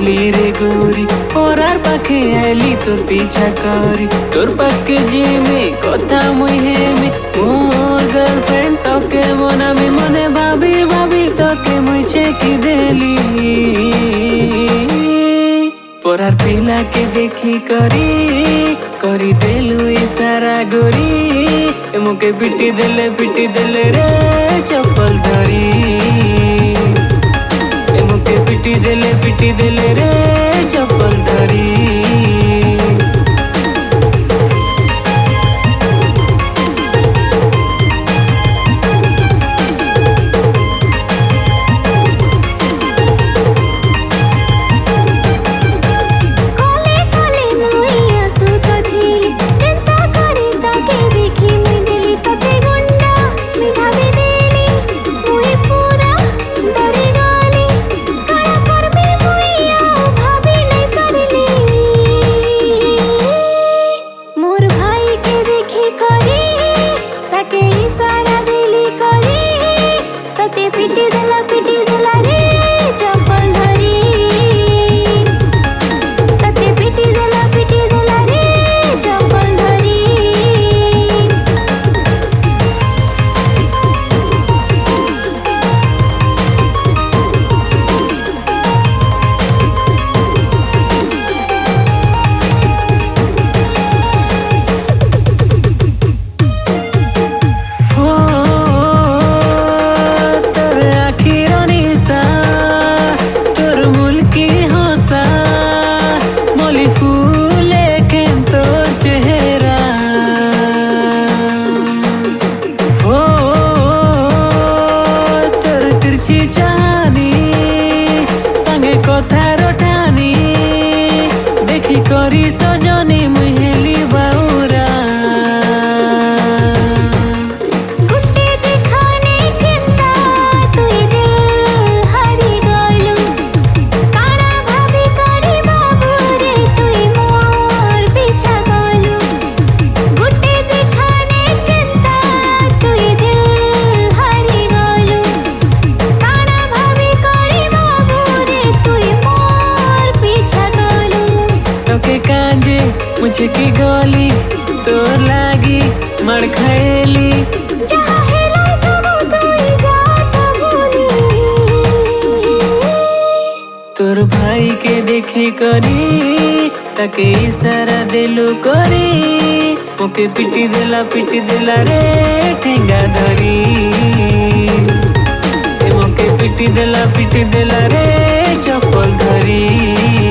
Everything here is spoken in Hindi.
देखली रे गोरी परार पाखे आली तोर पीछा करी तोर पाखे जे में कथा मुई हेमी मोर गर्लफ्रेंड तोके मनामी मने भाभी भाभी तोके मुई चेकी देली परार पिला के देखी करी देलु इशारा गोरी मुके पिटी देले रे चप्पल धरी मुके पिटी देले रे चप्पल धरी पिटी देला रे चप्पल धरी तते पिटी देला रे चप्पल धरी चाहनी संगे कथार ठानी देखी करी सजनी मुहेली बाउरा गुट्टे दिखाने केंता तुई दिल हरी गलु काना भाभी करी बाबू रे तुई मोर पीछा गलु गुट्टे दिखाने केंता तुई दिल हरी गलु तोके कांजे मुझे की गोली तोर लागी मर खैली तोर भाई के देखे करी तके इशारा देलु करी मुके पिटी देला रे ठेंगा धरी मुके पिटी देला रे चप्पल धरी।